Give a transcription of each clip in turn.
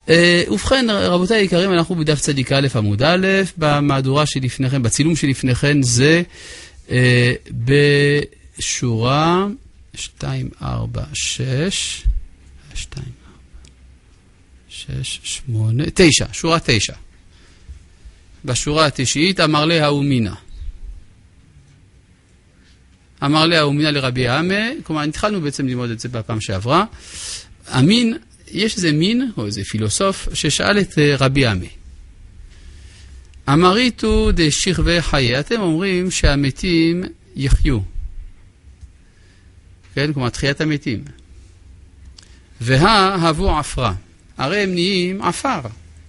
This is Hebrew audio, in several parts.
ובכן, רבותיי היקרים, אנחנו בדף צדיק א' עמוד א', במהדורה שלפניכם, בצילום שלפניכם, זה בשורה 2, 4, 6, 2, 4, 6, 8, 9, שורה 9. בשורה התשיעית, אמר לה האומינה. אמר לה האומינה לרבי עמה, כלומר, התחלנו בעצם ללמוד את זה בפעם שעברה. אמין, יש איזה מין, או איזה פילוסוף, ששאל את רבי עמה. אמריתו דשכבי חיי, אתם אומרים שהמתים יחיו. כן, כלומר, תחיית המתים. וההבו עפרה. הרי הם נהיים עפר.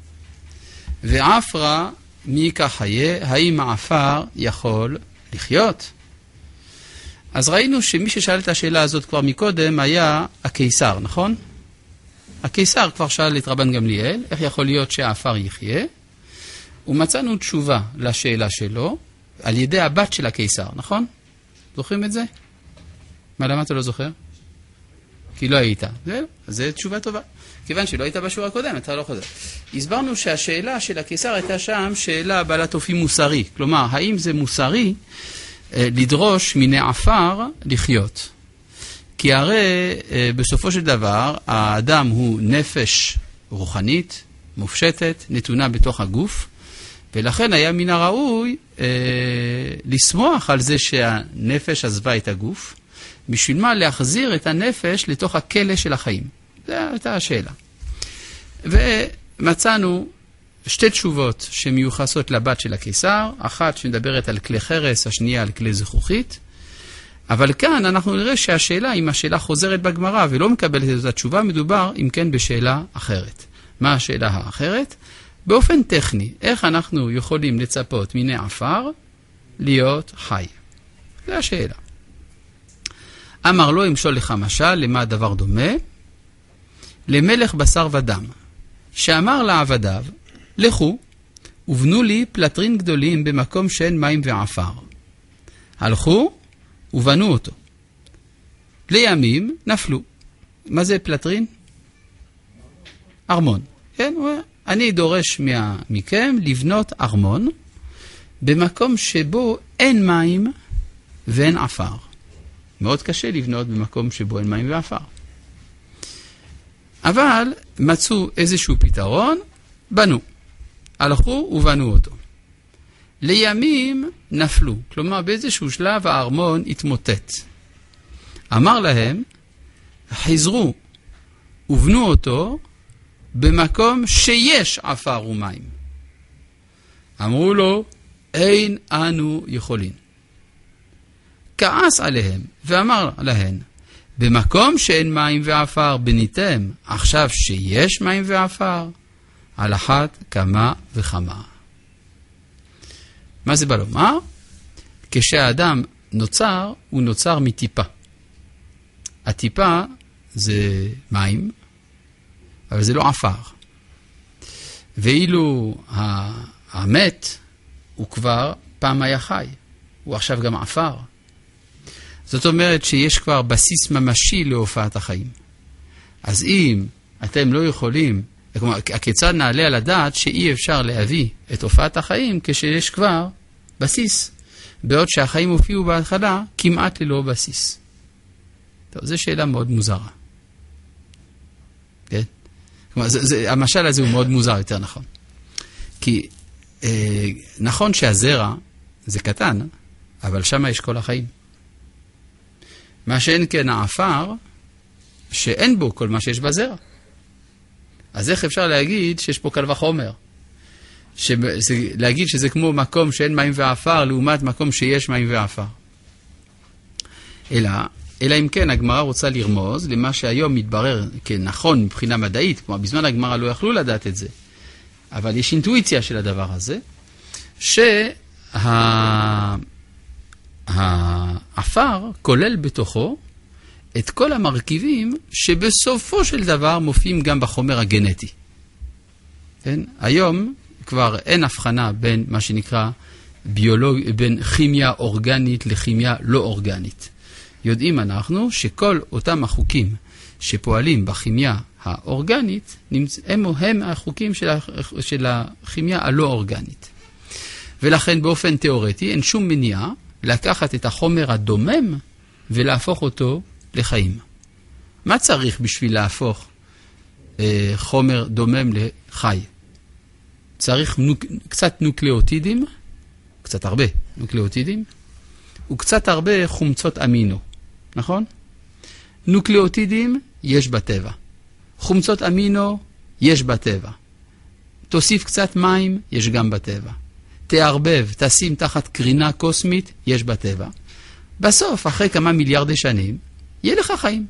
ועפרה מי כחיי, האם העפר יכול לחיות? אז ראינו שמי ששאל את השאלה הזאת כבר מקודם היה הקיסר, נכון? הקיסר כבר שאל את רבן גמליאל, איך יכול להיות שהעפר יחיה? ומצאנו תשובה לשאלה שלו על ידי הבת של הקיסר, נכון? זוכרים את זה? מה, למה אתה לא זוכר? כי לא היית. זה תשובה טובה. כיוון שלא היית בשיעור הקודם, אתה לא חוזר. הסברנו שהשאלה של הקיסר הייתה שם שאלה בעלת אופי מוסרי. כלומר, האם זה מוסרי לדרוש מיני עפר לחיות? כי הרי בסופו של דבר, האדם הוא נפש רוחנית, מופשטת, נתונה בתוך הגוף, ולכן היה מן הראוי לשמוח על זה שהנפש עזבה את הגוף, בשביל מה להחזיר את הנפש לתוך הכלא של החיים. זו הייתה השאלה. ומצאנו שתי תשובות שמיוחסות לבת של הקיסר, אחת שמדברת על כלי חרס, השנייה על כלי זכוכית, אבל כאן אנחנו נראה שהשאלה, אם השאלה חוזרת בגמרא ולא מקבלת את אותה תשובה, מדובר אם כן בשאלה אחרת. מה השאלה האחרת? באופן טכני, איך אנחנו יכולים לצפות מיני עפר להיות חי? זו השאלה. אמר לו, אמשול לך משל, למה הדבר דומה? למלך בשר ודם, שאמר לעבדיו, לכו ובנו לי פלטרין גדולים במקום שאין מים ועפר. הלכו ובנו אותו. לימים נפלו. מה זה פלטרין? ארמון. כן? אני דורש מכם לבנות ארמון במקום שבו אין מים ואין עפר. מאוד קשה לבנות במקום שבו אין מים ועפר. אבל מצאו איזשהו פתרון, בנו. הלכו ובנו אותו. לימים נפלו. כלומר, באיזשהו שלב הארמון התמוטט. אמר להם, חזרו ובנו אותו במקום שיש עפר ומים. אמרו לו, אין אנו יכולים. כעס עליהם ואמר להם, במקום שאין מים ועפר בניתם, עכשיו שיש מים ועפר, על אחת כמה וכמה. מה זה בא לומר? כשהאדם נוצר, הוא נוצר מטיפה. הטיפה זה מים, אבל זה לא עפר. ואילו המת הוא כבר פעם היה חי, הוא עכשיו גם עפר. זאת אומרת שיש כבר בסיס ממשי להופעת החיים. אז אם אתם לא יכולים, כלומר, כיצד נעלה על הדעת שאי אפשר להביא את הופעת החיים כשיש כבר בסיס, בעוד שהחיים הופיעו בהתחלה כמעט ללא בסיס. טוב, זו שאלה מאוד מוזרה. כן? כלומר, המשל הזה הוא מאוד מוזר, יותר נכון. כי נכון שהזרע זה קטן, אבל שם יש כל החיים. מה שאין כן העפר, שאין בו כל מה שיש בזרע. אז איך אפשר להגיד שיש פה קל וחומר? להגיד שזה כמו מקום שאין מים ועפר, לעומת מקום שיש מים ועפר. אלא אם כן הגמרא רוצה לרמוז למה שהיום מתברר כנכון מבחינה מדעית, כלומר בזמן הגמרא לא יכלו לדעת את זה, אבל יש אינטואיציה של הדבר הזה, שהעפר כולל בתוכו את כל המרכיבים שבסופו של דבר מופיעים גם בחומר הגנטי. כן? היום כבר אין הבחנה בין מה שנקרא בין כימיה אורגנית לכימיה לא אורגנית. יודעים אנחנו שכל אותם החוקים שפועלים בכימיה האורגנית הם החוקים של הכימיה הלא אורגנית. ולכן באופן תיאורטי אין שום מניעה לקחת את החומר הדומם ולהפוך אותו לחיים. מה צריך בשביל להפוך חומר דומם לחי? צריך קצת נוקלאוטידים, קצת הרבה נוקלאוטידים, וקצת הרבה חומצות אמינו, נכון? נוקלאוטידים יש בטבע. חומצות אמינו יש בטבע. תוסיף קצת מים, יש גם בטבע. תערבב, תשים תחת קרינה קוסמית, יש בטבע. בסוף, אחרי כמה מיליארדי שנים, יהיה לך חיים.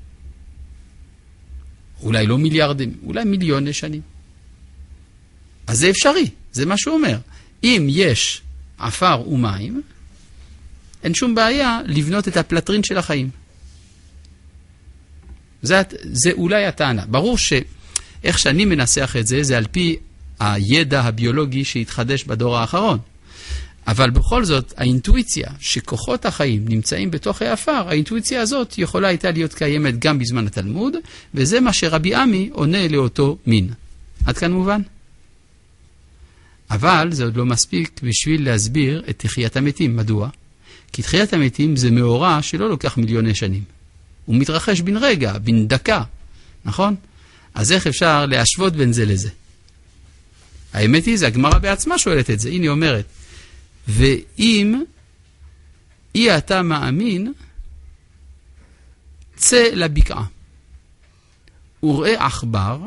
אולי לא מיליארדים, אולי מיליוני שנים. אז זה אפשרי, זה מה שהוא אומר. אם יש עפר ומים, אין שום בעיה לבנות את הפלטרין של החיים. זה אולי הטענה. ברור שאיך שאני מנסח את זה, זה על פי הידע הביולוגי שהתחדש בדור האחרון. אבל בכל זאת, האינטואיציה שכוחות החיים נמצאים בתוך העפר, האינטואיציה הזאת יכולה הייתה להיות קיימת גם בזמן התלמוד, וזה מה שרבי עמי עונה לאותו מין. עד כאן מובן? אבל זה עוד לא מספיק בשביל להסביר את תחיית המתים. מדוע? כי תחיית המתים זה מאורע שלא לוקח מיליוני שנים. הוא מתרחש בן רגע, בן דקה, נכון? אז איך אפשר להשוות בין זה לזה? האמת היא, זה הגמרא בעצמה שואלת את זה. הנה היא אומרת, ואם אתה מאמין, צא לבקעה, וראה עכבר,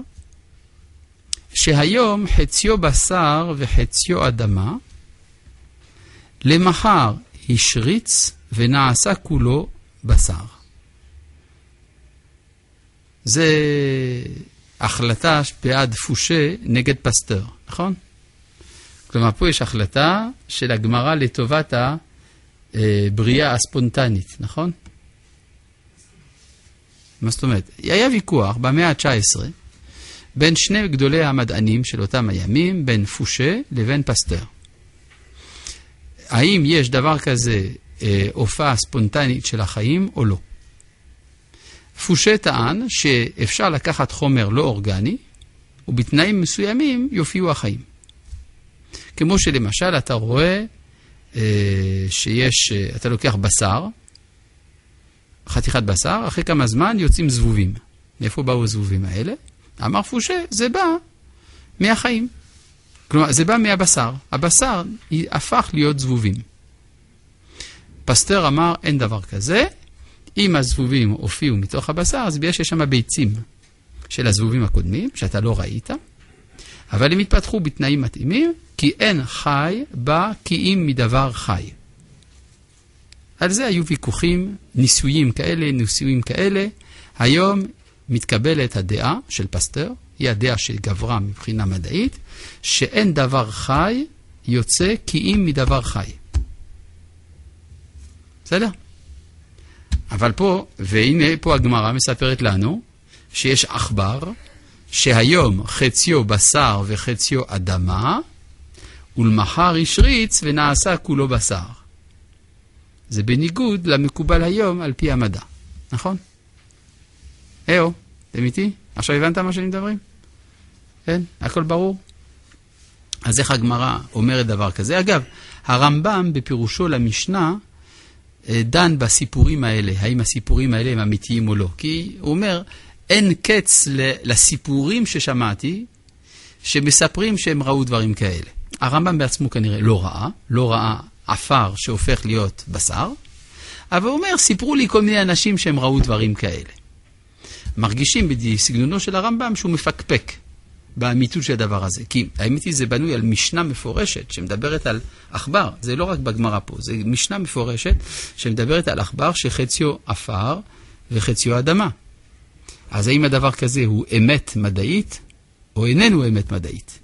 שהיום חציו בשר וחציו אדמה, למחר השריץ ונעשה כולו בשר. זה החלטה בעד פושה נגד פסטר, נכון? כלומר, פה יש החלטה של הגמרא לטובת הבריאה הספונטנית, נכון? מה זאת אומרת? היה ויכוח במאה ה-19 בין שני גדולי המדענים של אותם הימים, בין פושה לבין פסטר. האם יש דבר כזה הופעה ספונטנית של החיים או לא? פושה טען שאפשר לקחת חומר לא אורגני, ובתנאים מסוימים יופיעו החיים. כמו שלמשל אתה רואה אתה לוקח בשר, חתיכת בשר, אחרי כמה זמן יוצאים זבובים. מאיפה באו הזבובים האלה? אמר פושה, זה בא מהחיים. כלומר, זה בא מהבשר. הבשר הפך להיות זבובים. פסטר אמר, אין דבר כזה. אם הזבובים הופיעו מתוך הבשר, אז יש שם ביצים של הזבובים הקודמים, שאתה לא ראית, אבל הם התפתחו בתנאים מתאימים, כי אין חי בא כי אם מדבר חי. על זה היו ויכוחים, ניסויים כאלה. היום מתקבלת הדעה של פסטר, היא הדעה שגברה מבחינה מדעית, שאין דבר חי יוצא כי אם מדבר חי. בסדר? אבל פה, והנה פה הגמרא מספרת לנו, שיש עכבר, שהיום חציו בשר וחציו אדמה, ולמחר השריץ ונעשה כולו בשר. זה בניגוד למקובל היום על פי המדע. נכון? אתם איתי? עכשיו הבנת מה שאני מדברים? כן? הכל ברור? אז איך הגמרא אומרת דבר כזה? אגב, הרמב"ם בפירושו למשנה דן בסיפורים האלה, האם הסיפורים האלה הם אמיתיים או לא. כי הוא אומר, אין קץ לסיפורים ששמעתי, שמספרים שהם ראו דברים כאלה. הרמב"ם בעצמו כנראה לא ראה עפר שהופך להיות בשר, אבל הוא אומר, סיפרו לי כל מיני אנשים שהם ראו דברים כאלה. מרגישים בסגנונו של הרמב"ם שהוא מפקפק באמיתות של הדבר הזה. כי האמת היא זה בנוי על משנה מפורשת שמדברת על עכבר. זה לא רק בגמרא פה, זה משנה מפורשת שמדברת על עכבר שחציו עפר וחציו אדמה. אז האם הדבר כזה הוא אמת מדעית או איננו אמת מדעית?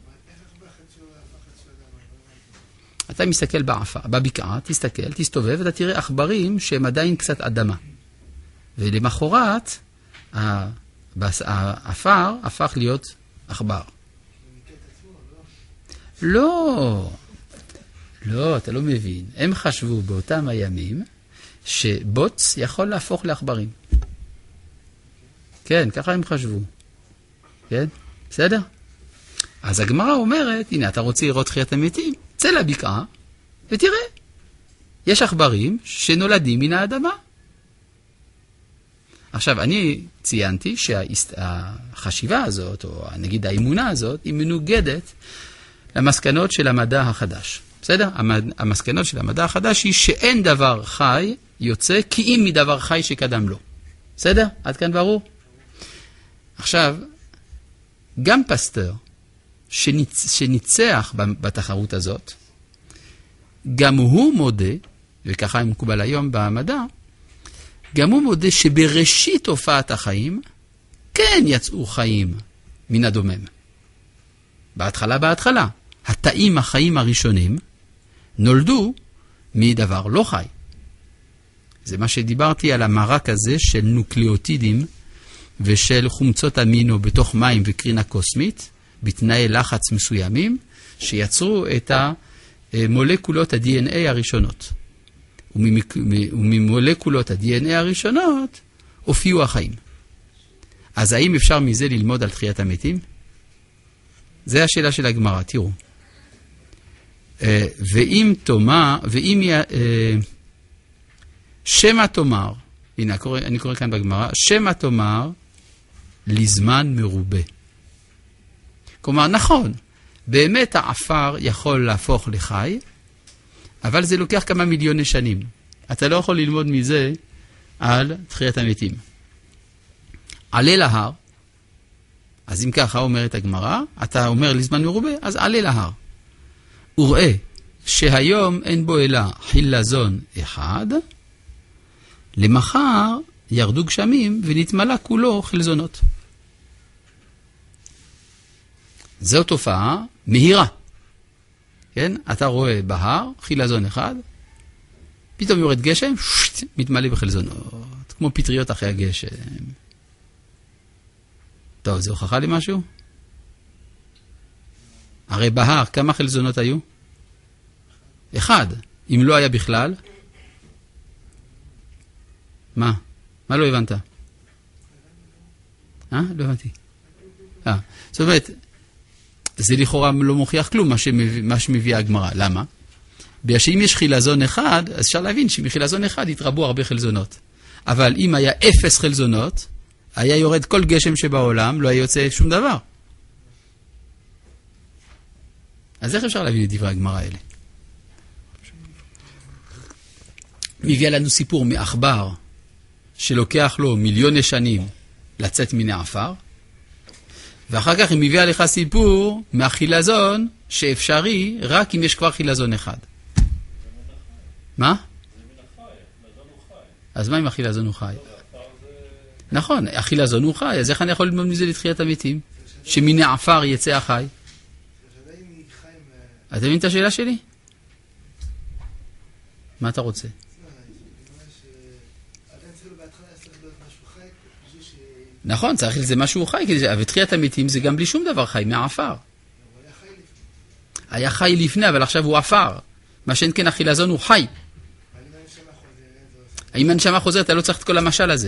אתה מסתכל בעפר, בבקעה, תסתובב, ואתה תראה עכברים שהם עדיין קצת אדמה. ולמחרת, העפר הפך להיות עכבר. לא, אתה לא מבין. הם חשבו באותם הימים שבוץ יכול להפוך לעכברים. כן, ככה הם חשבו. כן? בסדר? אז הגמרא אומרת, הנה, אתה רוצה לראות תחיית המתים? צא לבקעה ותראה. יש עכברים שנולדים מן האדמה. עכשיו, אני ציינתי שהחשיבה הזאת, או נגיד האמונה הזאת, היא מנוגדת למסקנות של המדע החדש. בסדר? המסקנות של המדע החדש היא שאין דבר חי יוצא כי אם מדבר חי שקדם לו. בסדר? עד כאן ברור? עכשיו, גם פסטר שניצח בתחרות הזאת, גם הוא מודה, וככה מקובל היום במדע, גם הוא מודה שבראשית הופעת החיים, כן יצאו חיים מן הדומם. בהתחלה, התאים החיים הראשונים נולדו מדבר לא חי. זה מה שדיברתי על המרק הזה של נוקלאוטידים ושל חומצות אמינו בתוך מים וקרינה קוסמית, בתנאי לחץ מסוימים, שיצרו את המולקולות ה-DNA הראשונות. וממולקולות ה-DNA הראשונות הופיעו החיים. אז האם אפשר מזה ללמוד על תחיית המתים? זה השאלה של הגמרא, תראו. ואם שמה תאמר, הנה אני קורא כאן בגמרא, שמה תאמר לזמן מרובה. כלומר, נכון, באמת העפר יכול להפוך לחי, אבל זה לוקח כמה מיליוני שנים. אתה לא יכול ללמוד מזה על תחיית המתים. עלה להר, אז אם ככה אומרת הגמרא, אתה אומר לזמן מרובה, אז עלה להר. וראה שהיום אין בו אלא חילזון אחד, למחר ירדו גשמים ונתמלא כולו חלזונות. זו תופעה מהירה. כן? אתה רואה בהר, חילזון אחד, פתאום יורד גשם, מתמלא בחלזונות, כמו פטריות אחרי הגשם. טוב, זה הוכחה לי משהו? הרי בהר, כמה חלזונות היו? אחד. אם לא היה בכלל? מה? מה לא הבנת? לא הבנתי. זאת אומרת, זה לכאורה לא מוכיח כלום מה שמביא הגמרא. למה? בגלל שאם יש חילזון אחד, אז אפשר להבין שמחילזון אחד יתרבו הרבה חלזונות. אבל אם היה 0 חלזונות, היה יורד כל גשם שבעולם, לא היה יוצא שום דבר. אז איך אפשר להבין את דברי הגמרא האלה? מביא לנו סיפור מעכבר, שלוקח לו מיליוני שנים לצאת מן העפר, ואחר כך היא מביאה לך סיפור מהחילזון שאפשרי רק אם יש כבר חילזון אחד. מה? אז מה אם החילזון הוא חי? נכון, החילזון הוא חי, אז איך אני יכול ללמוד מזה לתחיית המתים? שמן העפר יצא החי. אתה מבין את השאלה שלי? מה אתה רוצה? נכון, צריך לזה משהו חי, ותחיית המתים זה גם בלי שום דבר חי, מהעפר. היה חי לפני, אבל עכשיו הוא עפר. מה שאין כן החילזון הוא חי. אם הנשמה חוזרת, אתה לא צריך את כל המשל הזה.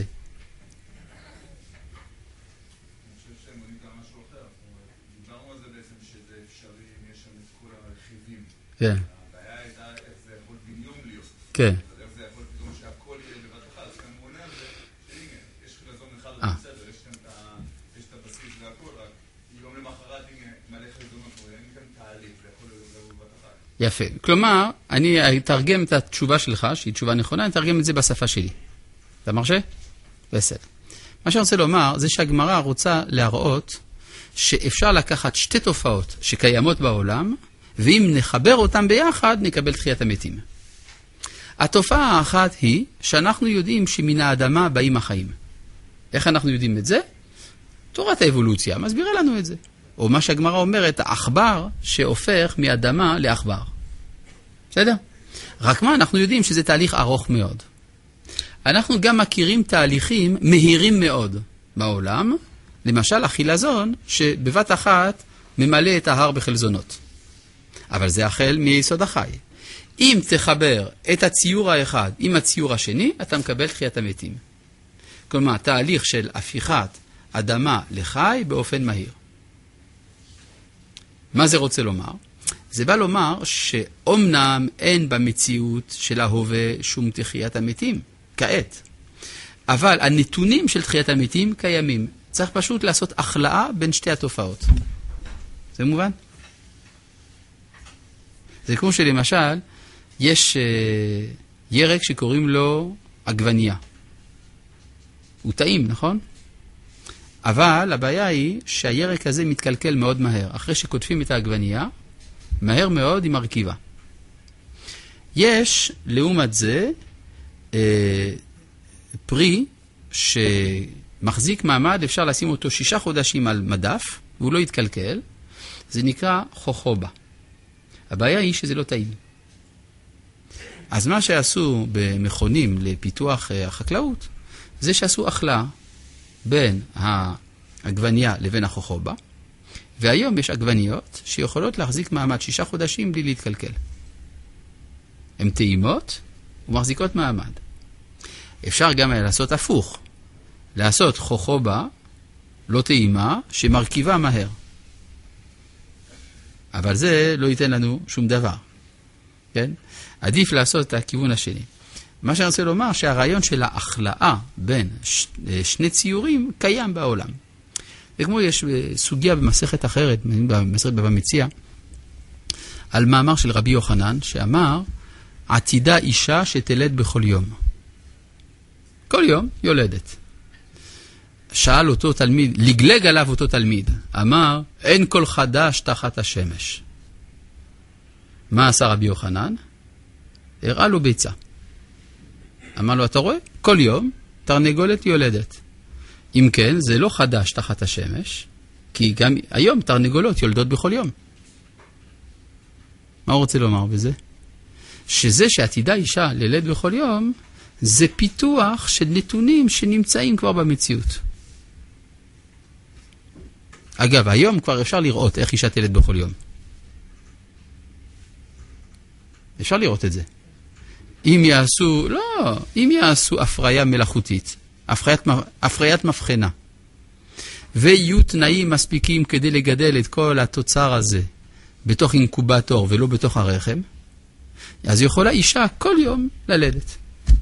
דיברנו על זה בעצם שזה אפשרי אם יש שם את כל הרכיבים. כן. הבעיה הייתה איך זה יכול בניום להיות. כן. איך זה יכול פתאום שהכל יהיה בבת אחת. אז כאן הוא עונה על זה, שהנה, יש חילזון אחד בסדר, יש כאן את הבסיס והכל, רק יום למחרת הנה מלא חילזונות, אין כאן תהליך, זה יכול להיות בבת אחת. יפה. כלומר, אני אתרגם את התשובה שלך, שהיא תשובה נכונה, אני אתרגם את זה בשפה שלי. אתה מרשה? בסדר. מה שאני רוצה לומר, זה שהגמרא רוצה להראות שאפשר לקחת שתי תופעות שקיימות בעולם, ואם נחבר אותם ביחד, נקבל תחיית המתים. התופעה האחת היא שאנחנו יודעים שמן האדמה באים החיים. איך אנחנו יודעים את זה? תורת האבולוציה מסבירה לנו את זה. או מה שהגמרא אומרת, העכבר שהופך מאדמה לעכבר. בסדר? רק מה, אנחנו יודעים שזה תהליך ארוך מאוד. אנחנו גם מכירים תהליכים מהירים מאוד בעולם, למשל החילזון שבבת אחת ממלא את ההר בחלזונות. אבל זה החל מיסוד החי. אם תחבר את הציור האחד עם הציור השני, אתה מקבל תחיית המתים. כלומר, תהליך של הפיכת אדמה לחי באופן מהיר. מה זה רוצה לומר? זה בא לומר שאומנם אין במציאות של ההווה שום תחיית המתים, כעת. אבל הנתונים של תחיית המתים קיימים. צריך פשוט לעשות הכלאה בין שתי התופעות. זה מובן? זה כמו שלמשל, יש ירק שקוראים לו עגבנייה. הוא טעים, נכון? אבל הבעיה היא שהירק הזה מתקלקל מאוד מהר. אחרי שקוטפים את העגבנייה, מהר מאוד היא מרכיבה. יש, לעומת זה, פרי שמחזיק מעמד, אפשר לשים אותו 6 חודשים על מדף, והוא לא יתקלקל. זה נקרא חוכובה. הבעיה היא שזה לא טעים. אז מה שעשו במכונים לפיתוח החקלאות, זה שעשו הכלאה בין העגבנייה לבין החוכובה, והיום יש עגבניות שיכולות להחזיק מעמד 6 חודשים בלי להתקלקל. הן טעימות ומחזיקות מעמד. אפשר גם לעשות הפוך, לעשות חוכובה לא טעימה שמרכיבה מהר. אבל זה לא ייתן לנו שום דבר. כן? עדיף לעשות את הכיוון השני. מה שאני רוצה לומר שהרעיון של ההכלאה בין שני ציורים קיים בעולם. וכמו יש סוגיה במסכת אחרת, במסכת בבא מציעא, על מאמר של רבי יוחנן, שאמר, עתידה אישה שתלד בכל יום. כל יום יולדת. שאל אותו תלמיד, לגלג עליו אותו תלמיד, אמר, אין כל חדש תחת השמש. מה עשה רבי יוחנן? הראה לו ביצה. אמר לו, אתה רואה? כל יום תרנגולת יולדת. אם כן, זה לא חדש תחת השמש, כי גם היום תרנגולות יולדות בכל יום. מה הוא רוצה לומר בזה? שזה שעתידה אישה ללד בכל יום, זה פיתוח של נתונים שנמצאים כבר במציאות. אגב, היום כבר אפשר לראות איך אישה תלד בכל יום. אפשר לראות את זה. אם יעשו הפריה מלאכותית, הפריית מבחנה, ויהיו תנאים מספיקים כדי לגדל את כל התוצר הזה בתוך אינקובטור ולא בתוך הרחם, אז יכולה אישה כל יום ללדת.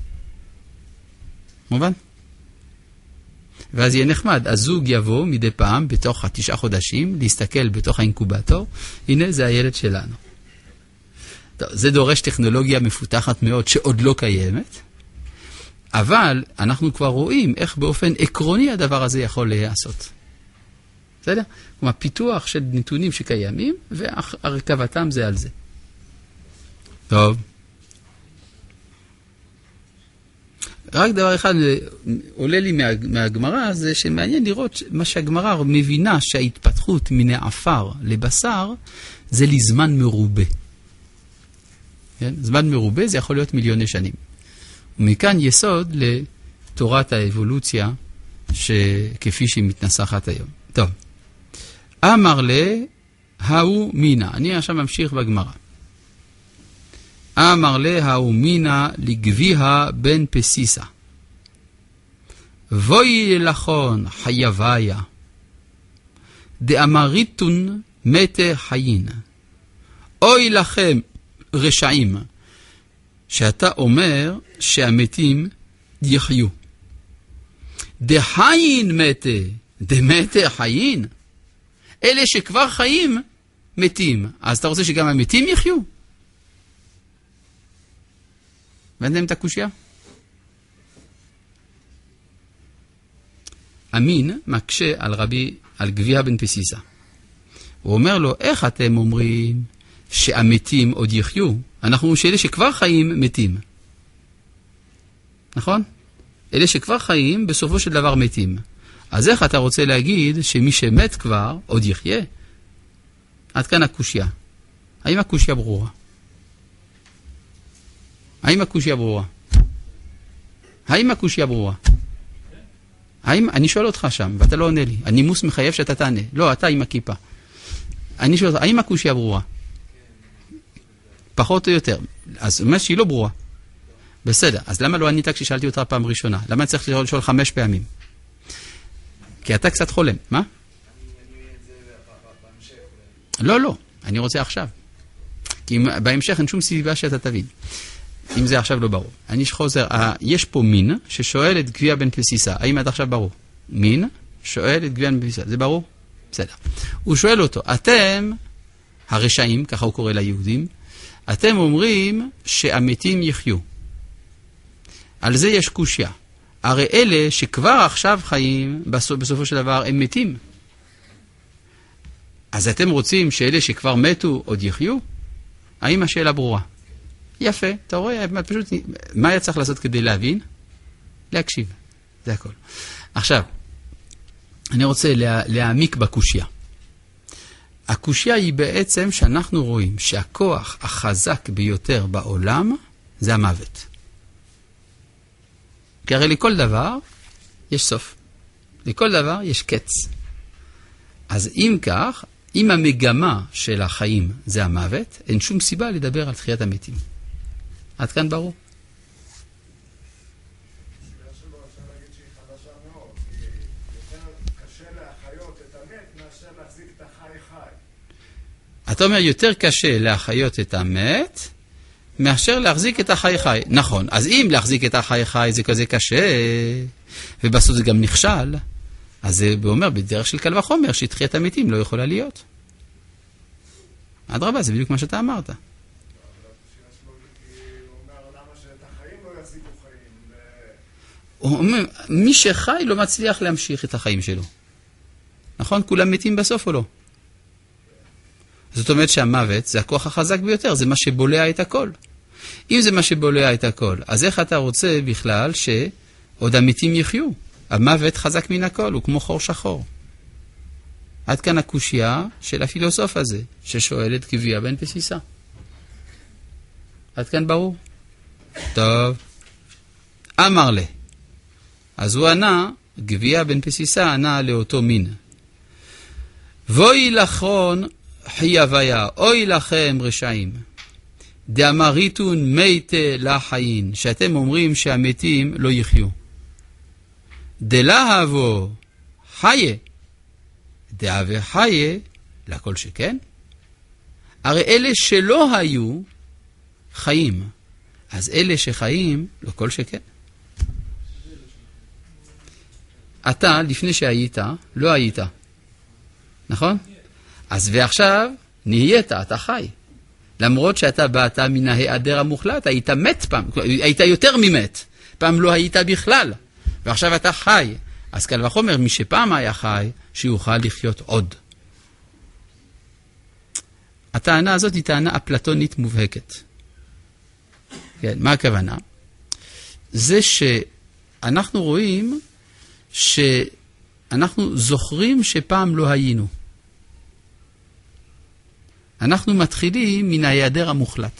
מובן? ואז יהיה נחמד. הזוג יבוא מדי פעם בתוך 9 חודשים להסתכל בתוך האינקובטור, הנה זה הילד שלנו. טוב, זה דורש טכנולוגיה מפותחת מאוד שעוד לא קיימת, אבל אנחנו כבר רואים איך באופן עקרוני הדבר הזה יכול להיעשות. בסדר? כלומר, פיתוח של נתונים שקיימים, והרכבתם זה על זה. טוב. רק דבר אחד עולה לי מהגמרא, זה שמעניין לראות מה שהגמרא מבינה שההתפתחות מן העפר לבשר, זה לזמן מרובה. כן? זמן מרובה זה יכול להיות מיליוני שנים. ומכאן יסוד לתורת האבולוציה כפי שהיא מתנסחת היום. טוב. אמר לה, האו מינה. אני עכשיו ממשיך בגמרא. אמר לה, האו מינה לגביה בן פסיסה. בואי לכון חייביה. דאמריתון מתה חיין. אוי לכם רשעים. שאתה אומר שהמתים יחיו. דחיין מתה. דמתה חיין. אלה שכבר חיים מתים. אז אתה רוצה שגם המתים יחיו? הבנתם את הקושיה? אמין מקשה על גביה בן פסיסה. הוא אומר לו, איך אתם אומרים שהמתים עוד יחיו? אנחנו אומרים שאלה שכבר חיים מתים. נכון? אלה שכבר חיים בסופו של דבר מתים. אז איך אתה רוצה להגיד שמי שמת כבר עוד יחיה? עד כאן הקושיה. האם הקושיה ברורה? האם הקושיה ברורה? האם הקושיה ברורה? אני שואל אותך שם, ואתה לא עונה לי. הנימוס מחייב שאתה תענה. לא, אתה עם הכיפה. אני שואל אותך, האם הקושיה ברורה? פחות או יותר. אז זאת אומרת שהיא לא ברורה. בסדר, אז למה לא ענית כששאלתי אותך פעם ראשונה? למה אני צריך לשאול 5 פעמים? כי אתה קצת חולם. מה? לא, אני רוצה עכשיו. כי בהמשך אין שום סיבה שאתה תבין. אם זה עכשיו לא ברור. אני חוזר, יש פה מין ששואל את גביע בן פסיסה. האם עד עכשיו ברור? מין שואל את גביע בן פסיסה. זה ברור? בסדר. הוא שואל אותו, אתם, הרשעים, ככה הוא קורא ליהודים, אתם אומרים שהמתים יחיו. על זה יש קושיה. הרי אלה שכבר עכשיו חיים, בסופו של דבר הם מתים. אז אתם רוצים שאלה שכבר מתו עוד יחיו? האם השאלה ברורה? יפה, אתה רואה, פשוט, מה היה צריך לעשות כדי להבין? להקשיב, זה הכל. עכשיו, אני רוצה להעמיק בקושיה. הקושיה היא בעצם שאנחנו רואים שהכוח החזק ביותר בעולם זה המוות. כי הרי לכל דבר יש סוף. לכל דבר יש קץ. אז אם כך, אם המגמה של החיים זה המוות, אין שום סיבה לדבר על תחיית המתים. עד כאן ברור? אתה אומר, יותר קשה להחיות את המת, מאשר להחזיק את החי חי. נכון, אז אם להחזיק את החי חי זה כזה קשה, ובסוף זה גם נכשל, אז זה אומר בדרך של קל וחומר, שתחיית המתים לא יכולה להיות. אדרבה, זה בדיוק מה שאתה אמרת. הוא אומר, מי שחי לא מצליח להמשיך את החיים שלו. נכון? כולם מתים בסוף או לא? זאת אומרת שהמוות זה הכוח החזק ביותר, זה מה שבולע את הכל. אם זה מה שבולע את הכל, אז איך אתה רוצה בכלל שעוד המתים יחיו? המוות חזק מן הכל, הוא כמו חור שחור. עד כאן הקושיה של הפילוסוף הזה, ששואל את גביע בן פסיסה. עד כאן ברור? טוב. אמר לה. אז הוא ענה, גביע בן פסיסה ענה לאותו מין. ואוי לכון חייביה, אוי לכם רשעים. דאמריתון מייטה לחיים, שאתם אומרים שהמתים לא יחיו. דלהבו חיה, דאבה חיה, לכל שכן. הרי אלה שלא היו חיים, אז אלה שחיים, לכל שכן. אתה, לפני שהיית, לא היית. נכון? אז ועכשיו, נהיית, אתה חי. למרות שאתה באת מן ההיעדר המוחלט, היית מת פעם, היית יותר ממת. פעם לא היית בכלל. ועכשיו אתה חי. אז קל וחומר, מי שפעם היה חי, שיוכל לחיות עוד. הטענה הזאת היא טענה אפלטונית מובהקת. כן, מה הכוונה? זה שאנחנו רואים שאנחנו זוכרים שפעם לא היינו. אנחנו מתחילים מן ההיעדר המוחלט.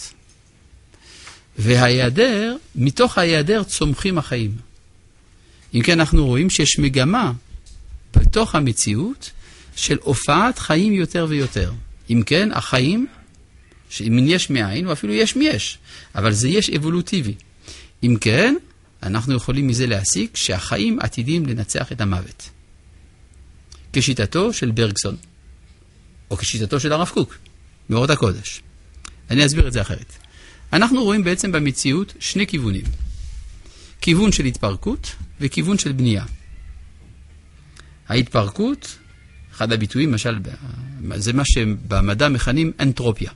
וההיעדר, מתוך ההיעדר צומחים החיים. אם כן אנחנו רואים שיש מגמה בתוך המציאות של הופעת חיים יותר ויותר. אם כן, החיים, אם יש מאין, או אפילו יש מיש, אבל זה יש אבולוטיבי. אם כן, אנחנו יכולים מזה להסיק שהחיים עתידים לנצח את המוות. כשיטתו של ברגסון, או כשיטתו של הרב קוק, מאורות הקודש. אני אסביר את זה אחרת. אנחנו רואים בעצם במציאות שני כיוונים. כיוון של התפרקות וכיוון של בנייה. ההתפרקות, אחד הביטויים, למשל, זה מה שבמדע מכנים אנטרופיה.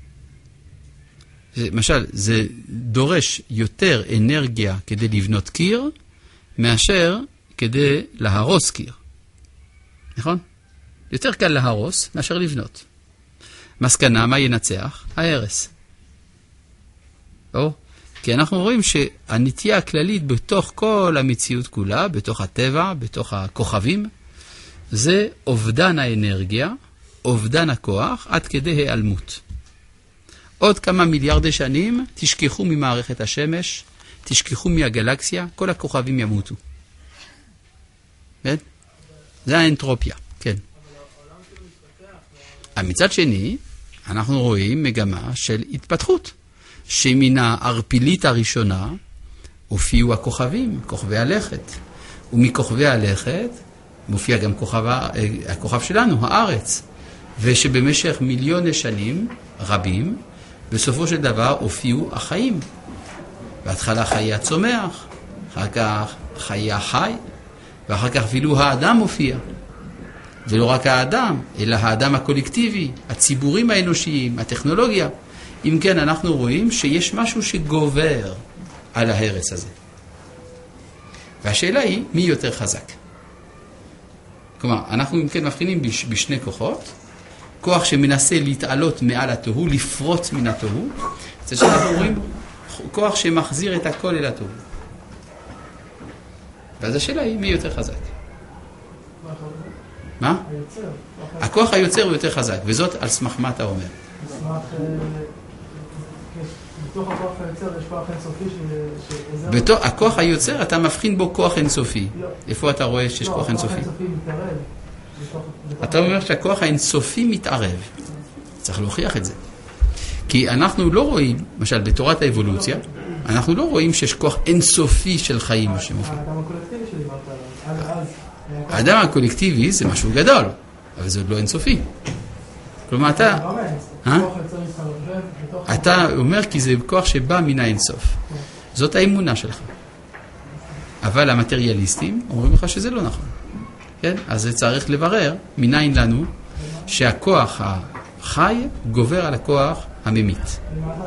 למשל, זה דורש יותר אנרגיה כדי לבנות קיר, מאשר כדי להרוס קיר. נכון? יותר קל להרוס מאשר לבנות. מסקנה, מה ינצח? ההרס. או? כי אנחנו רואים שהנטייה הכללית בתוך כל המציאות כולה, בתוך הטבע, בתוך הכוכבים, זה אובדן האנרגיה, אובדן הכוח, עד כדי היעלמות. עוד כמה מיליארדי שנים תשכחו ממערכת השמש, תשכחו מהגלקסיה, כל הכוכבים ימותו. כן? זה האנטרופיה, כן. מצד שני, אנחנו רואים מגמה של התפתחות, שמן הערפילית הראשונה הופיעו הכוכבים, כוכבי הלכת. ומכוכבי הלכת מופיע גם הכוכב שלנו, הארץ, ושבמשך מיליוני שנים רבים, בסופו של דבר הופיעו החיים. בהתחלה חיי הצומח, אחר כך חיי החי, ואחר כך אפילו האדם הופיע. ולא רק האדם, אלא האדם הקולקטיבי, הציבורים האנושיים, הטכנולוגיה. אם כן, אנחנו רואים שיש משהו שגובר על ההרס הזה. והשאלה היא, מי יותר חזק? כלומר, אנחנו אם כן מבחינים בשני כוחות, כוח שמנסה להתעלות מעל התוהו, לפרוץ מן התוהו, זה שאנחנו רואים כוח שמחזיר את הכל אל התוהו. ואז השאלה היא, מי יותר חזק? מה? הכוח היוצר הוא יותר חזק, וזאת על סמך מה אתה אומר. בתוך הכוח היוצר יש כוח אינסופי הכוח היוצר אתה מבחין בו כוח אינסופי. איפה אתה רואה שיש כוח אינסופי? הכוח האינסופי מתערב. אתה אומר שהכוח האינסופי מתערב. צריך להוכיח את זה. כי אנחנו לא רואים, למשל בתורת האבולוציה, אנחנו לא רואים שיש כוח אינסופי של חיים שמופיע. האדם הקולקטיבי שדיברת עליו. האדם הקולקטיבי זה משהו גדול, אבל זה עוד לא אינסופי. כלומר, אתה אומר כי זה כוח שבא מן האינסוף. זאת האמונה שלך. אבל המטריאליסטים אומרים לך שזה לא נכון. כן? אז זה צריך לברר מניין לנו שהכוח החי גובר על הכוח הממית.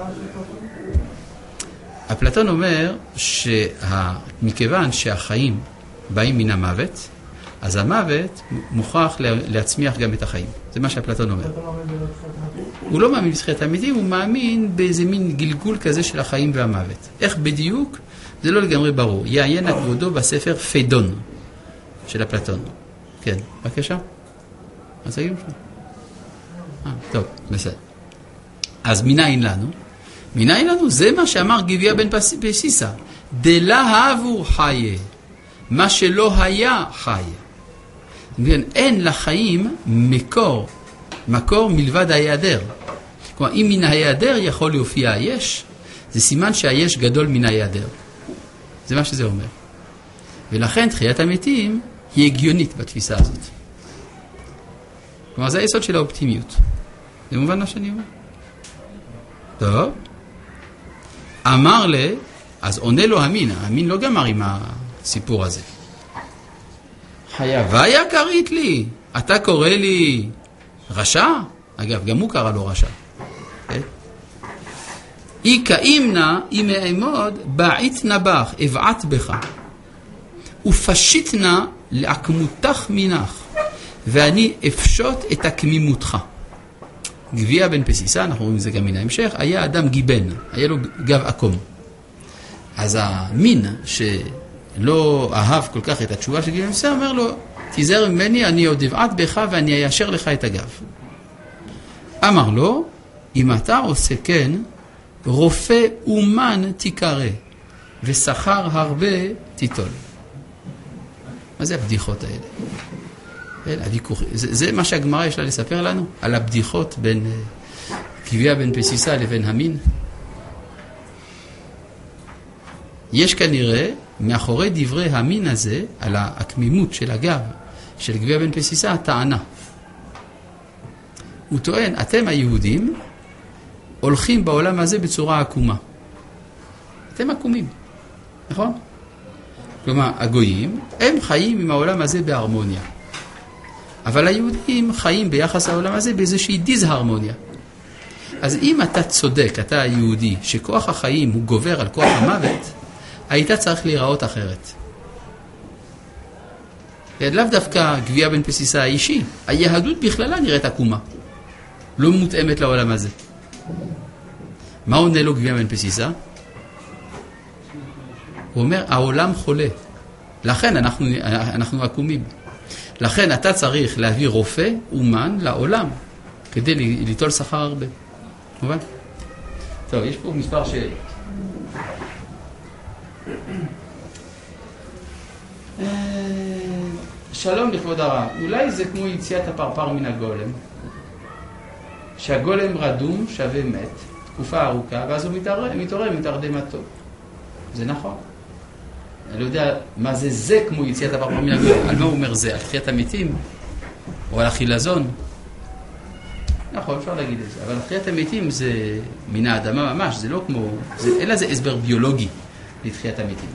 אפלטון אומר שמכיוון שהחיים באים מן המוות, אז המוות מוכרח להצמיח גם את החיים. זה מה שאפלטון אומר. הוא לא מאמין בזכיית האמיתים, הוא מאמין באיזה מין גלגול כזה של החיים והמוות. איך בדיוק? זה לא לגמרי ברור. יעיין הכבודו בספר פיידון של אפלטון. כן, בבקשה. אז תגידו שם. טוב, בסדר. אז מניין לנו? מניין לנו? זה מה שאמר גביה בן פסיסה. דלהבו חיה. מה שלא היה חי. אין לחיים מקור מלבד ההיעדר. כלומר, אם מן ההיעדר יכול להופיע היש, זה סימן שהיש גדול מן ההיעדר. זה מה שזה אומר. ולכן תחיית המתים היא הגיונית בתפיסה הזאת. כלומר, זה היסוד של האופטימיות. זה מובן מה שאני אומר? טוב. אמר לי, אז עונה לו המין לא גמר עם הסיפור הזה. חייביה קרית לי, אתה קורא לי רשע? אגב, גם הוא קרא לו רשע. אי כאימנה, אם אעמוד, בעיתנה בך, אבעט בך, ופשיטנה לעקמותך מנך, ואני אפשוט את הקמימותך. גביה בן פסיסה, אנחנו רואים את זה גם מן ההמשך, היה אדם גיבן, היה לו גב עקום. אז המין שלא אהב כל כך את התשובה של גביה בן פסיסה, אומר לו, תיזהר ממני, אני עוד אבעט בך ואני איישר לך את הגב. אמר לו, אם אתה עושה כן, רופא אומן תיקרא, ושכר הרבה תיטול. מה זה הבדיחות האלה? זה מה שהגמרא יש לה לספר לנו, על הבדיחות בין גביה בן פסיסה לבין המין. יש כנראה מאחורי דברי המין הזה, על הקמימות של הגב של גביה בן פסיסה, טענה. הוא טוען, אתם היהודים הולכים בעולם הזה בצורה עקומה. אתם עקומים, נכון? כלומר, הגויים, הם חיים עם העולם הזה בהרמוניה. אבל היהודים חיים ביחס לעולם הזה באיזושהי דיסהרמוניה. אז אם אתה צודק, אתה היהודי, שכוח החיים הוא גובר על כוח המוות, היית צריך להיראות אחרת. לאו דווקא גביה בן פסיסה האישי, היהדות בכללה נראית עקומה. לא מותאמת לעולם הזה. מה עונה לו גביה בן פסיסה? הוא אומר, העולם חולה. לכן אנחנו עקומים. לכן אתה צריך להביא רופא אומן לעולם, כדי ליטול שכר הרבה. מובן? טוב, יש פה מספר שאלות. שלום לכבוד הרב, אולי זה כמו יציאת הפרפר מן הגולם, שהגולם רדום שווה מת, תקופה ארוכה, ואז הוא מתעורר מתרדמתו. זה נכון. אני לא יודע מה זה כמו יציאת הפרפר מן הגוף. על מה הוא אומר זה? על תחיית המתים? או על החילזון? נכון, אפשר להגיד את זה. אבל תחיית המתים זה מן האדמה ממש, זה לא כמו... אלא זה הסבר ביולוגי לתחיית המתים.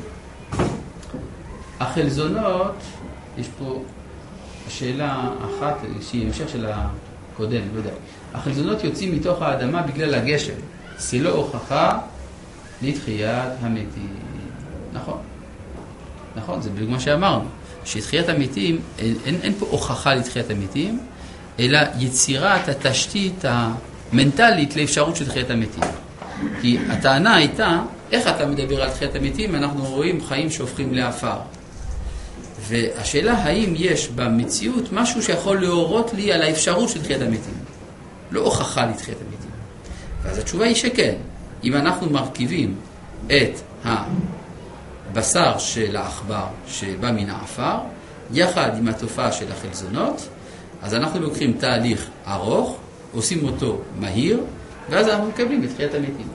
החלזונות, יש פה שאלה אחת, שהיא המשך של הקודם, לא יודע. החלזונות יוצאים מתוך האדמה בגלל הגשם. זה לא הוכחה לתחיית המתים. נכון. נכון, זה בדיוק מה שאמרנו. שתחיית המתים, אין פה הוכחה לתחיית המתים, אלא יצירת התשתית המנטלית לאפשרות של תחיית המתים. כי הטענה הייתה, איך אתה מדבר על תחיית המתים? אנחנו רואים חיים שהופכים לעפר. והשאלה האם יש במציאות משהו שיכול להורות לי על האפשרות של תחיית המתים. לא הוכחה לתחיית המתים. ואז התשובה היא שכן. אם אנחנו מרכיבים את הבשר של העכבר שבא מן העפר, יחד עם התופעה של החלזונות, אז אנחנו לוקחים תהליך ארוך, עושים אותו מהיר, ואז אנחנו מקבלים את תחיית המתים.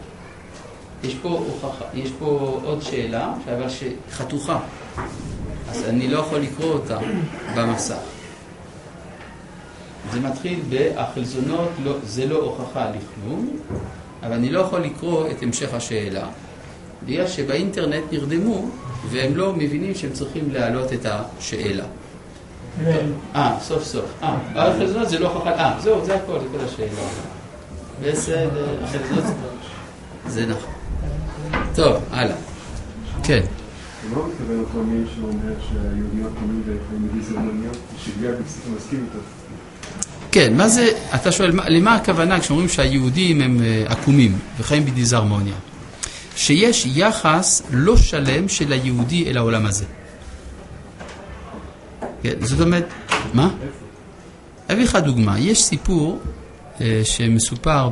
יש פה עוד שאלה, אבל שחתוכה. אז אני לא יכול לקרוא אותה במסך. זה מתחיל בהחלזונות, זה לא הוכחה לכלום, אבל אני לא יכול לקרוא את המשך השאלה, בגלל שבאינטרנט נרדמו, והם לא מבינים שהם צריכים להעלות את השאלה. סוף סוף. החלזונות זה לא הוכחה, זהו, זה הכל, זה כל השאלה. בסדר, החלזונות זה נכון. טוב, הלאה. כן. הוא לא מתכוון אותו מי שאומר שהיהודיות תמיד חיים בדיזרמוניות, שגביע בפסיכו מסכים איתו. כן, מה זה, אתה שואל, למה הכוונה כשאומרים שהיהודים הם עקומים וחיים בדיזרמוניה? שיש יחס לא שלם של היהודי אל העולם הזה. כן, זאת אומרת, מה? אביא לך דוגמה, יש סיפור שמסופר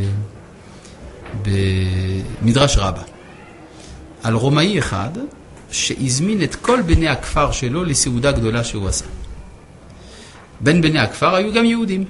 במדרש רבה על רומאי אחד שהזמין את כל בני הכפר שלו לסעודה גדולה שהוא עשה. בין בני הכפר היו גם יהודים.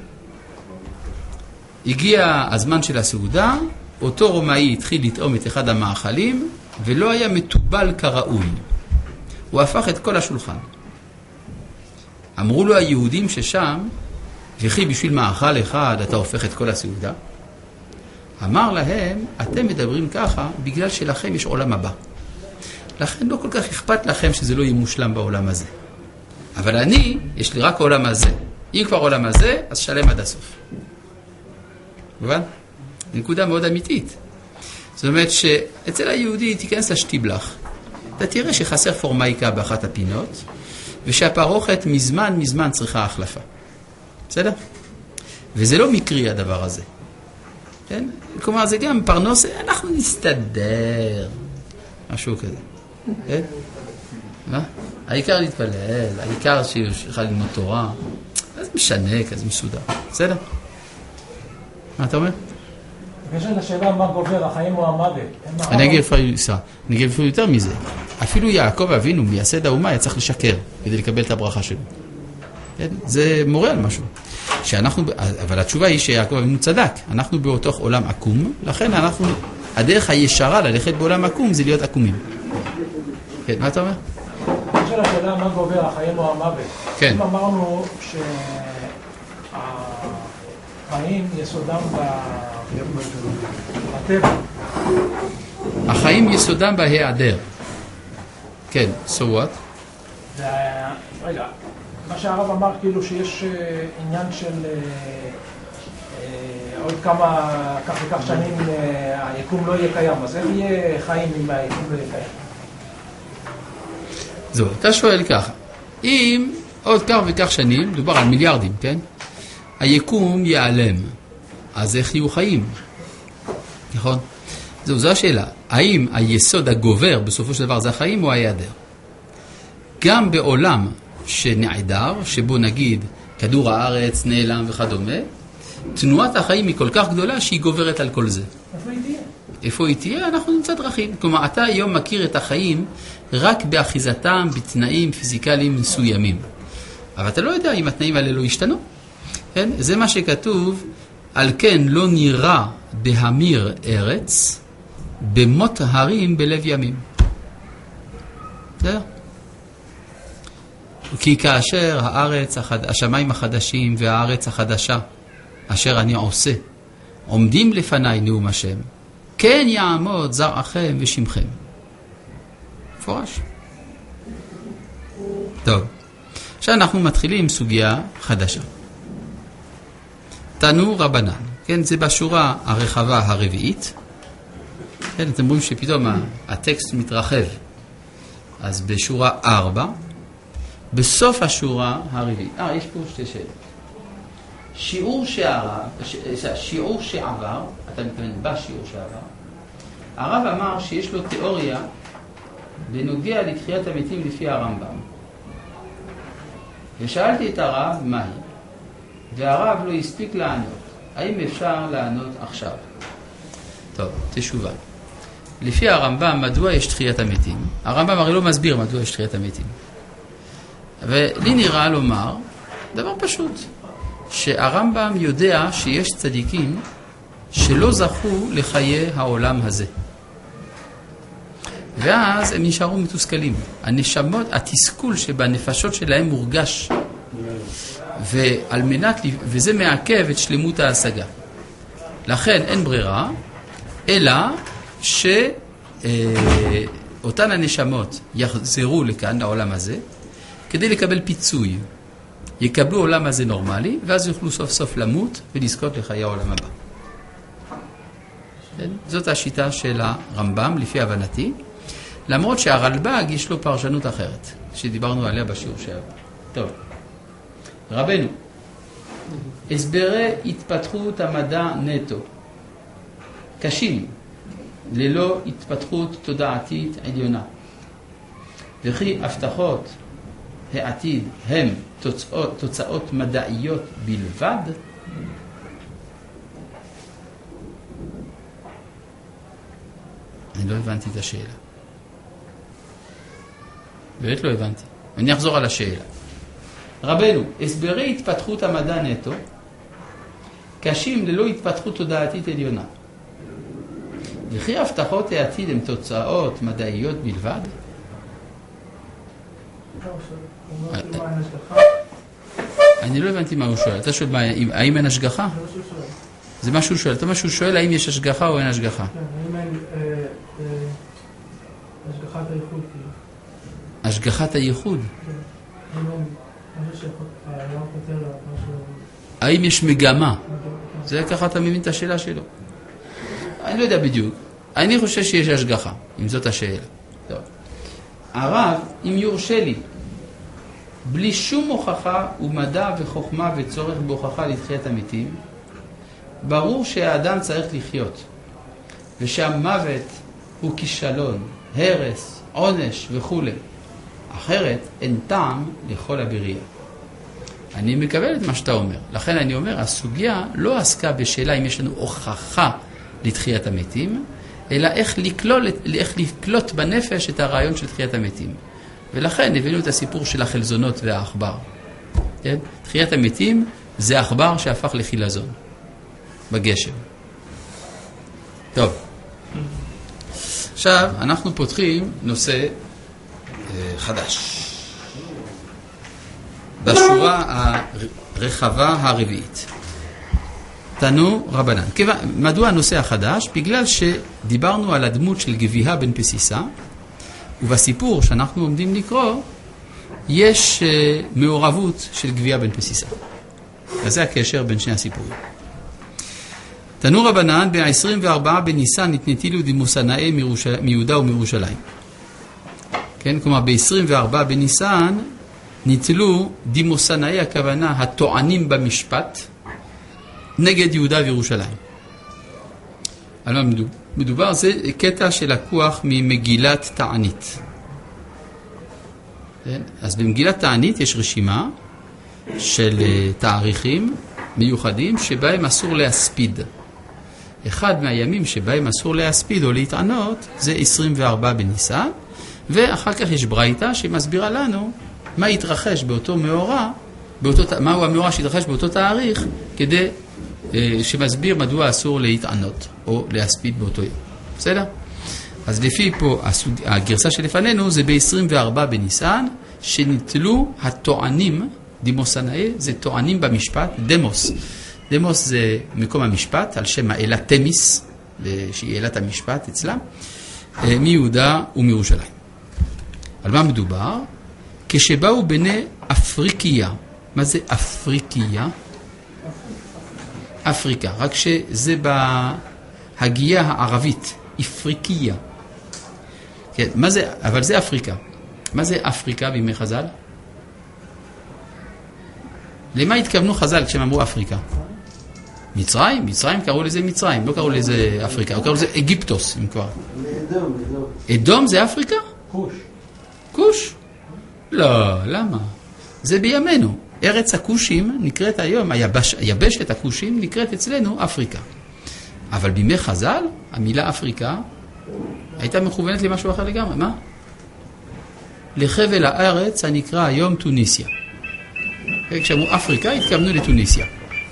הגיע הזמן של הסעודה, אותו רומאי התחיל לטעום את אחד המאכלים ולא היה מטובל כראוי. הוא הפך את כל השולחן. אמרו לו היהודים ששם, וכי בשביל מאכל אחד אתה הופך את כל הסעודה? אמר להם, אתם מדברים ככה בגלל שלכם יש עולם הבא. לכן לא כל כך אכפת לכם שזה לא יהיה מושלם בעולם הזה. אבל אני, יש לי רק העולם הזה. אם כבר עולם הזה, אז שלם עד הסוף. מובן? נקודה מאוד אמיתית. זאת אומרת שאצל היהודי תיכנס לשטיבלח. אתה תראה שחסר פורמייקה באחת הפינות, ושהפרוכת מזמן צריכה החלפה. בסדר? וזה לא מקרי הדבר הזה. כן? כלומר, זה גם פרנוס, אנחנו נסתדר. משהו כזה. כן? מה? העיקר להתפלל, העיקר שיוכל ללמוד תורה. אז משנה, כזה מסודר. בסדר? מה אתה אומר? בקשר לשאלה מה גובר, החיים או המוות. אני אגיד אפילו יותר מזה. אפילו יעקב אבינו, מייסד האומה, היה צריך לשקר כדי לקבל את הברכה שלו. כן? זה מורה על משהו. אבל התשובה היא שיעקב אבינו צדק. אנחנו באותו עולם עקום, לכן הדרך הישרה ללכת בעולם עקום זה להיות עקומים. כן, מה אתה אומר? בקשר לשאלה מה גובר, החיים או המוות. כן. אם אמרנו שהחיים יסודם בטבע. החיים יסודם בהיעדר. כן, so what? רגע, מה שהרב אמר כאילו שיש עניין של עוד כמה, כך וכך שנים היקום לא יהיה קיים, אז איך יהיה חיים אם היקום לא יהיה קיים? זהו, אתה שואל ככה, אם עוד כך וכך שנים, מדובר על מיליארדים, כן? היקום ייעלם, אז איך יהיו חיים? נכון? זו השאלה, האם היסוד הגובר בסופו של דבר זה החיים או ההיעדר? גם בעולם שנעדר, שבו נגיד כדור הארץ נעלם וכדומה, תנועת החיים היא כל כך גדולה שהיא גוברת על כל זה. איפה היא תהיה? איפה היא תהיה? אנחנו נמצא דרכים. כלומר, אתה היום מכיר את החיים רק באחיזתם בתנאים פיזיקליים מסוימים. אבל אתה לא יודע אם התנאים האלה לא ישתנו. כן? זה מה שכתוב, על כן לא נראה בהמיר ארץ, במות הרים בלב ימים. בסדר? כי כאשר השמיים החדשים והארץ החדשה, אשר אני עושה, עומדים לפניי נאום השם, כן יעמוד זרעכם ושמכם. מפורש. טוב. עכשיו אנחנו מתחילים עם סוגיה חדשה. תנו רבנן. כן, זה בשורה הרחבה הרביעית. כן, אתם רואים שפתאום הטקסט מתרחב. אז בשורה 4, בסוף השורה הרביעית. יש פה שתי שאלות. שיעור שעבר, אתה מתכוון בשיעור שעבר, הרב אמר שיש לו תיאוריה בנוגע לתחיית המתים לפי הרמב"ם. ושאלתי את הרב מהי, והרב לא הספיק לענות. האם אפשר לענות עכשיו? טוב, תשובה. לפי הרמב"ם, מדוע יש תחיית המתים? הרמב"ם הרי לא מסביר מדוע יש תחיית המתים. ולי נראה לומר דבר פשוט, שהרמב"ם יודע שיש צדיקים שלא זכו לחיי העולם הזה. ואז הם נשארו מתוסכלים. הנשמות, התסכול שבנפשות שלהם מורגש. וזה מעכב את שלמות ההשגה. לכן אין ברירה, אלא שאותן הנשמות יחזרו לכאן, לעולם הזה, כדי לקבל פיצוי. יקבלו עולם הזה נורמלי, ואז יוכלו סוף סוף למות ולזכות לחיי העולם הבא. זאת השיטה של הרמב"ם, לפי הבנתי. למרות שהרלב"ג יש לו פרשנות אחרת, שדיברנו עליה בשיעור שעבר. טוב, רבנו, הסברי התפתחות המדע נטו, קשים, ללא התפתחות תודעתית עליונה. וכי הבטחות העתיד הם תוצאות מדעיות בלבד? אני לא הבנתי את השאלה. באמת לא הבנתי. אני אחזור על השאלה. רבנו, הסברי התפתחות המדע נטו, קשים ללא התפתחות תודעתית עליונה. וכי הבטחות העתיד הן תוצאות מדעיות בלבד? אני לא הבנתי מה הוא שואל. אתה שואל האם אין השגחה? זה מה שהוא שואל. אתה מה שהוא שואל האם יש השגחה או אין השגחה? כן, האם אין השגחת הייחוד? השגחת הייחוד? כן. האם אין משהו שהיום פותר לה משהו... האם יש מגמה? זה ככה אתה מבין את השאלה שלו. אני לא יודע בדיוק. אני חושב שיש השגחה, אם זאת השאלה. טוב. הרב, אם יורשה לי, בלי שום הוכחה ומדע וחוכמה וצורך בהוכחה לתחיית המתים, ברור שהאדם צריך לחיות, ושהמוות הוא כישלון, הרס, עונש וכו'. אחרת אין טעם לכל הבריאה. אני מקבל את מה שאתה אומר. לכן אני אומר, הסוגיה לא עסקה בשאלה אם יש לנו הוכחה לתחיית המתים, אלא איך לקלוט בנפש את הרעיון של תחיית המתים. ולכן הבאנו את הסיפור של החלזונות והאחבר. כן? תחיית המתים זה אחבר שהפך לחילזון בגשם. טוב. עכשיו אנחנו פותחים נושא חדש. בשורה הרחבה הרביעית. תנו רבנן. מדוע הנושא החדש? בגלל שדיברנו על הדמות של גביהה בן פסיסה, ובסיפור שאנחנו עומדים לקרוא, יש מעורבות של גביהה בן פסיסה. וזה הקשר בין שני הסיפורים. תנו רבנן, ב-24 בניסן נתנתילו דימוסנאי מיהודה ומירושלים. כן, כלומר ב-24 בניסן נתלו דימוסנאי, הכוונה הטוענים במשפט, נגד יהודה וירושלים. על מה מדובר? זה קטע שלקוח ממגילת תענית. אז במגילת תענית יש רשימה של תאריכים מיוחדים שבהם אסור להספיד. אחד מהימים שבהם אסור להספיד או להתענות זה 24 בניסן, ואחר כך יש ברייתא שמסבירה לנו מה יתרחש באותו מאורע, מהו המאורע שיתרחש באותו תאריך, כדי שמסביר מדוע אסור להתענות או להספיד באותו יום. בסדר? אז לפי פה, הגרסה שלפנינו זה ב-24 בניסן, שניטלו הטוענים, דימוסנאי, זה טוענים במשפט, דמוס. דמוס זה מקום המשפט, על שם האלה תמיס, שהיא אלת המשפט אצלם, מיהודה ומירושלים. על מה מדובר? כשבאו בני אפריקיה. מה זה אפריקיה? אפריקה, רק שזה בהגייה הערבית, אפריקיה. כן, מה זה, אבל זה אפריקה. מה זה אפריקה בימי חז"ל? למה התכוונו חז"ל כשהם אמרו אפריקה? מצרים? מצרים קראו לזה מצרים, לא קראו לזה אפריקה, קראו לזה אגיפטוס, אם כבר. אדום זה אפריקה? כוש. כוש? לא, למה? זה בימינו. ארץ הכושים נקראת היום, היבשת הכושים נקראת אצלנו אפריקה. אבל בימי חז"ל, המילה אפריקה הייתה מכוונת למשהו אחר לגמרי. מה? לחבל הארץ הנקרא היום טוניסיה. כשאמרו אפריקה, התכוונו לטוניסיה.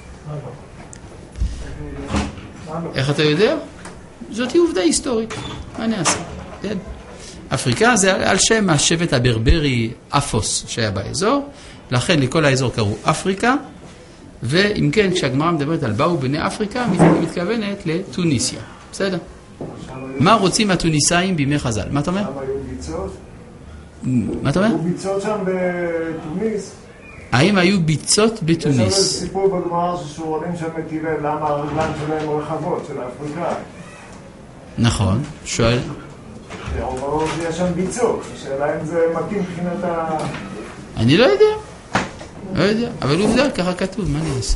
איך אתה יודע? זאת היא עובדה היסטורית. מה נעשה? כן? אפריקה זה על שם השבט הברברי אפוס שהיה באזור, לכן לכל האזור קראו אפריקה, ואם כן, כשהגמרא מדברת על באו בני אפריקה, היא מתכוונת לטוניסיה. בסדר? מה רוצים הטוניסאים בימי חז"ל? מה אתה אומר? למה היו ביצות? מה אתה אומר? היו ביצות שם בתוניס. האם היו ביצות יש לנו בתוניס? סיפור בגמרא ששואלים שם את הלל למה הרגליים שלהם רחבות, של האפריקאים. נכון, שואל. אומרים שיש שם ביצות, השאלה אם זה מתאים מבחינת אני לא יודע. לא יודע, אבל עובדה, ככה כתוב, מה אני אעשה?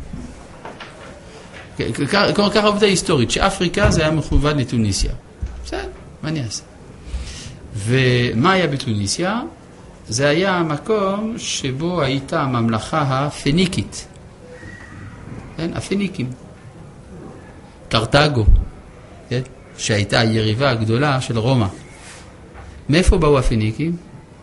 ככה עובדה היסטורית, שאפריקה זה היה מכוון לטוניסיה. בסדר, מה אני אעשה? ומה היה בטוניסיה? זה היה המקום שבו הייתה הממלכה הפניקית. כן, הפניקים. קרתגו, כן? שהייתה היריבה הגדולה של רומא. מאיפה באו הפניקים?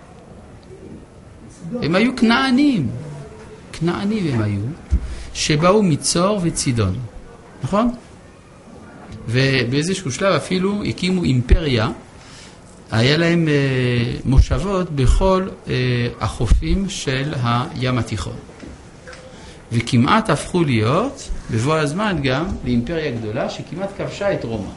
הם היו כנענים. כנענים הם היו, שבאו מצור וצידון. נכון? ובאיזשהו שלב אפילו הקימו אימפריה, היה להם מושבות בכל החופים של הים התיכון. וכמעט הפכו להיות, בבוא הזמן גם, לאימפריה גדולה שכמעט כבשה את רומא.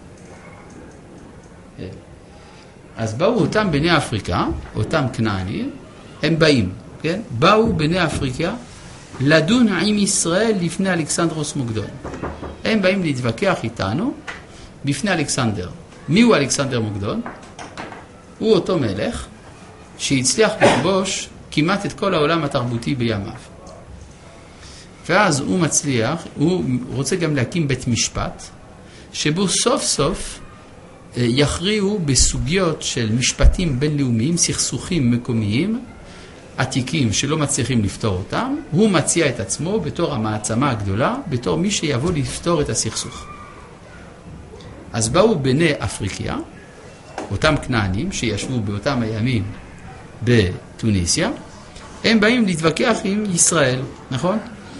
אז באו אותם בני אפריקה, אותם כנענים, הם באים, כן? באו בני אפריקה לדון עם ישראל לפני אלכסנדרוס מוקדון. הם באים להתווכח איתנו בפני אלכסנדר. מי הוא אלכסנדר מוקדון? הוא אותו מלך שהצליח לכבוש כמעט את כל העולם התרבותי בימיו. ואז הוא מצליח, הוא רוצה גם להקים בית משפט, שבו סוף סוף יכריעו בסוגיות של משפטים בינלאומיים, סכסוכים מקומיים, עתיקים שלא מצליחים לפתור אותם. הוא מציע את עצמו בתור המעצמה הגדולה, בתור מי שיבוא לפתור את הסכסוך. אז באו בני אפריקיה, אותם כנענים שישבו באותם הימים בטוניסיה, הם באים להתווכח עם ישראל, נכון?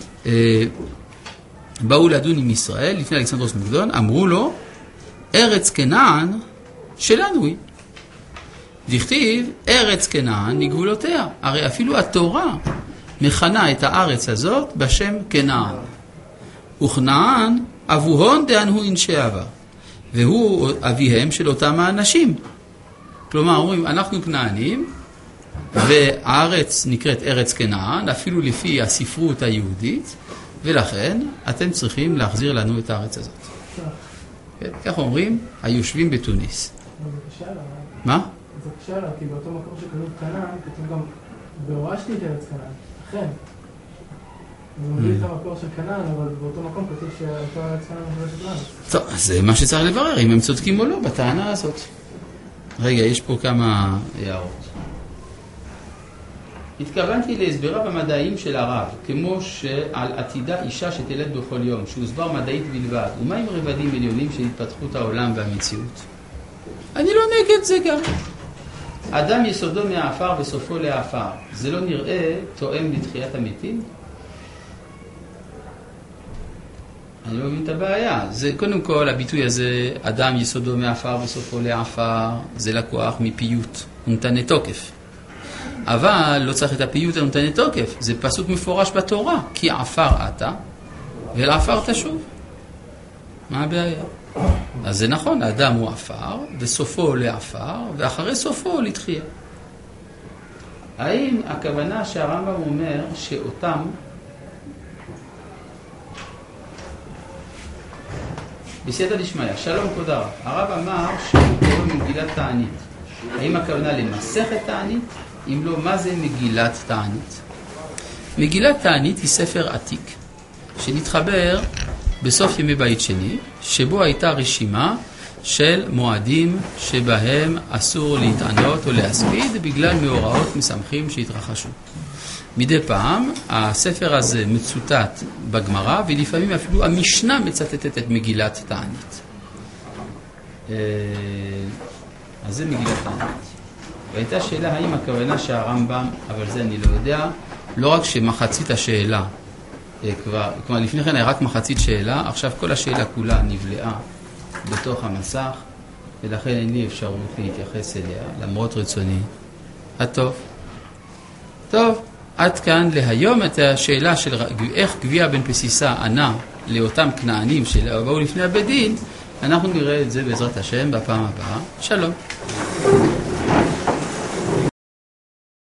באו לדון עם ישראל לפני אלכסנדרוס מוקדון, אמרו לו, ארץ כנען שלנו היא. דכתיב, ארץ כנען מגבולותיה. הרי אפילו התורה מכנה את הארץ הזאת בשם כנען. וכנען אבוהון דאנהו אנשי אבה. והוא אביהם של אותם האנשים. כלומר, אומרים, אנחנו כנענים, והארץ נקראת ארץ כנען, אפילו לפי הספרות היהודית, ולכן אתם צריכים להחזיר לנו את הארץ הזאת. כן? כך אומרים, היושבים בתוניס. מה? זה קשה לה, כי באותו מקום שכתוב כנען, כתוב גם, והורשתי את ארץ כנען, אכן. זה מביא את המקור של כנען, אבל באותו מקום כתוב שאותו ארץ כנען מביא לנו. טוב, זה מה שצריך לברר, אם הם צודקים או לא, בטענה הזאת. רגע, יש פה כמה הערות. התכוונתי להסברה במדעים של הרב, כמו שעל עתידה אישה שתלד בכל יום, שהוסבר מדעית בלבד, ומה עם רבדים עליונים של התפתחות העולם והמציאות? אני לא נגד זה גם. אדם יסודו מהאפר וסופו לאפר. זה לא נראה תואם לתחיית המתים? אני לא מבין את הבעיה. זה, קודם כל, הביטוי הזה, אדם יסודו מעפר וסופו לעפר, זה לקוח מפיות, הוא נותן תוקף. אבל לא צריך את הפיות הנותן תוקף, זה פסוק מפורש בתורה, כי עפר אתה, ולעפר תשוב. מה הבעיה? אז זה נכון, האדם הוא עפר, וסופו לעפר, ואחרי סופו לתחייה. האם הכוונה שהרמב"ם אומר שאותם בסייעתא דשמיא, שלום כבוד הרב, הרב אמר שהוא קורא מגילת תענית. האם הכוונה למסכת תענית? אם לא, מה זה מגילת תענית? מגילת תענית היא ספר עתיק שנתחבר בסוף ימי בית שני, שבו הייתה רשימה של מועדים שבהם אסור להתענות או להספיד בגלל מאורעות משמחים שהתרחשו. מדי פעם הספר הזה מצוטט בגמרא, ולפעמים אפילו המשנה מצטטת את מגילת תענית. אז זה מגילת תענית. והייתה שאלה האם הכוונה שהרמב"ם, אבל זה אני לא יודע, לא רק שמחצית השאלה, כלומר לפני כן היה רק מחצית שאלה, עכשיו כל השאלה כולה נבלעה בתוך המסך, ולכן אין לי אפשרות להתייחס אליה, למרות רצוני הטוב. טוב, עד כאן להיום את השאלה של איך גביע בן פסיסה ענה לאותם כנענים שבאו לפני הבית דין. אנחנו נראה את זה בעזרת השם בפעם הבאה. שלום.